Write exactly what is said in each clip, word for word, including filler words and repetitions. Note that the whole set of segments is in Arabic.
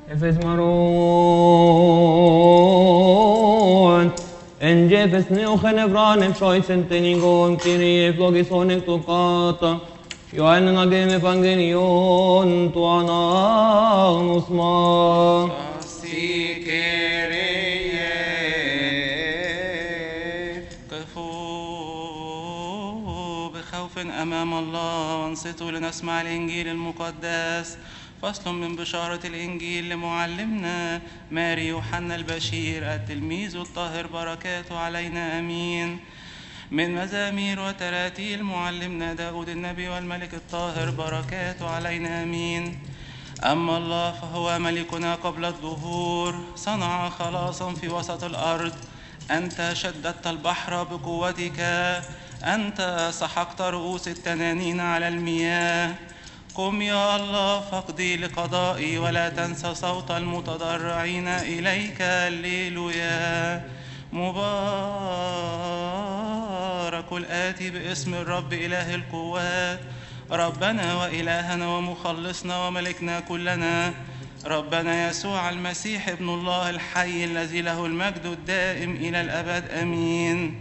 Efes maron en jefes neo genevran en shoysen teningon kiri flogison en tokata Johanna nagem evangelion tu ananus ma Sasi Kyrie قفوا بخوف أمام الله وانصتوا لنسمع الإنجيل المقدس. فصل من بشارة الإنجيل لمعلمنا ماري يوحنا البشير التلميذ الطاهر بركاته علينا أمين. من مزامير وتراتيل معلمنا داود النبي والملك الطاهر بركاته علينا أمين. أما الله فهو ملكنا قبل الدهور، صنع خلاصا في وسط الأرض. أنت شددت البحر بقوتك، أنت سحقت رؤوس التنانين على المياه. قم يا الله فاقضي لقضائي، ولا تنسى صوت المتضرعين إليك. الليلويا. مبارك الآتي باسم الرب إله القوات، ربنا وإلهنا ومخلصنا وملكنا كلنا، ربنا يسوع المسيح ابن الله الحي الذي له المجد الدائم إلى الأبد آمين.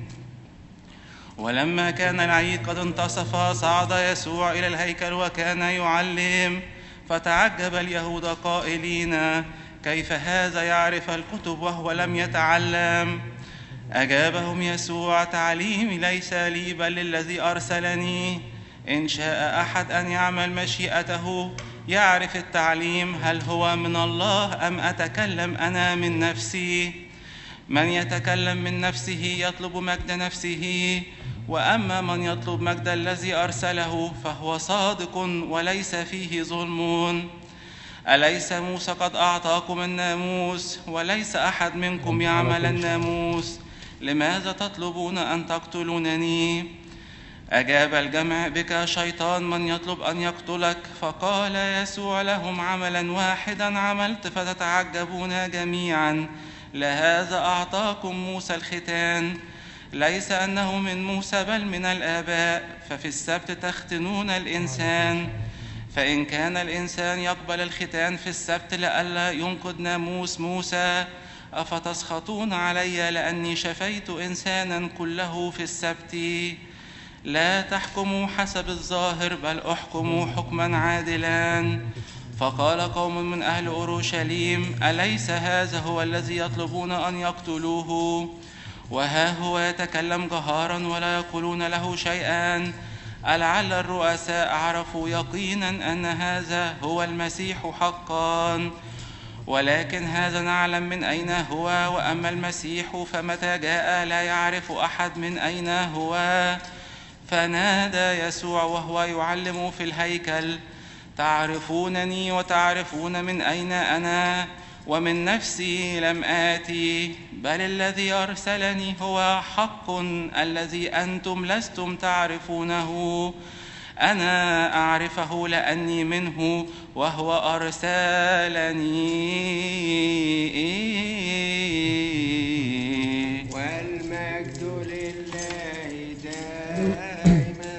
ولما كان العيد قد انتصف صعد يسوع إلى الهيكل وكان يعلم، فتعجب اليهود قائلين: كيف هذا يعرف الكتب وهو لم يتعلم؟ أجابهم يسوع: تعليمي ليس لي بل للذي أرسلني. إن شاء أحد أن يعمل مشيئته يعرف التعليم هل هو من الله أم أتكلم أنا من نفسي. من يتكلم من نفسه يطلب مجد نفسه، وأما من يطلب مجد الذي أرسله فهو صادق وليس فيه ظلم. أليس موسى قد أعطاكم الناموس؟ وليس أحد منكم يعمل الناموس. لماذا تطلبون أن تقتلونني؟ أجاب الجمع: بك شيطان، من يطلب أن يقتلك؟ فقال يسوع لهم: عملا واحدا عملت فتتعجبون جميعا. لهذا أعطاكم موسى الختان، ليس أنه من موسى بل من الآباء. ففي السبت تختنون الإنسان، فإن كان الإنسان يقبل الختان في السبت لئلا ينقض ناموس موسى، أفتسخطون علي لأني شفيت إنسانا كله في السبت؟ لا تحكموا حسب الظاهر بل احكموا حكما عادلا. فقال قوم من أهل أورشليم: أليس هذا هو الذي يطلبون أن يقتلوه؟ وها هو يتكلم جهارا ولا يقولون له شيئا. ألعل الرؤساء عرفوا يقينا أن هذا هو المسيح حقا؟ ولكن هذا نعلم من أين هو، وأما المسيح فمتى جاء لا يعرف أحد من أين هو. فنادى يسوع وهو يعلم في الهيكل: تعرفونني وتعرفون من أين أنا، ومن نفسي لم آتي، بل الذي أرسلني هو حق، الذي أنتم لستم تعرفونه. أنا أعرفه لأني منه، وهو أرسلني. والمجد لله دائما.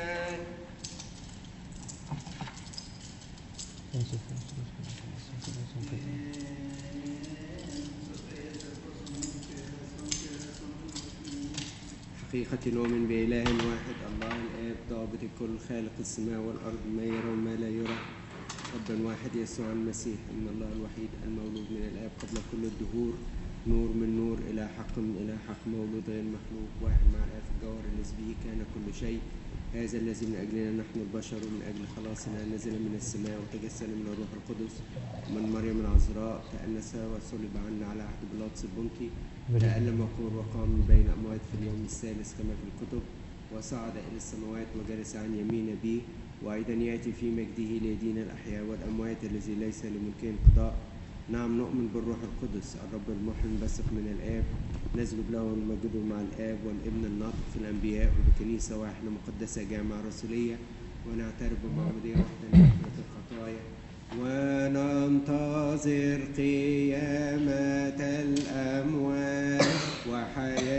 حقيقة نؤمن بإله واحد الله الآب ضابط الكل خالق السماء والأرض ما يرى وما لا يرى، ربا واحد يسوع المسيح ابن الله الوحيد المولود من الآب قبل كل الدهور، نور من نور إلى حق من إلى حق، مولود غير مخلوق، واحد مع الآب الجوهر الذي به كان كل شيء. هذا الذي من أجلنا نحن البشر ومن أجل خلاصنا نزل من السماء وتجسد من الروح القدس ومن مريم العذراء، تأنس وصلب عنا على عهد بيلاطس البنطي، تألم وقبر وقام من بين الأموات في اليوم الثالث كما في الكتب، وصعد إلى السماوات وجلس عن يمين أبيه، وأيضا يأتي في مجده ليدين الأحياء والأموات الذي ليس لملكه انقضاء. نعم نؤمن بالروح القدس الرب المحيي المنبثق من الآب، نسجد له ونمجده مع الآب والابن الناطق في الأنبياء، وبكنيسة واحدة مقدسة جامعة رسولية، ونعترف بمعمودية واحدة لمغفرة الخطايا، وننتظر قيامة الأموات وحياة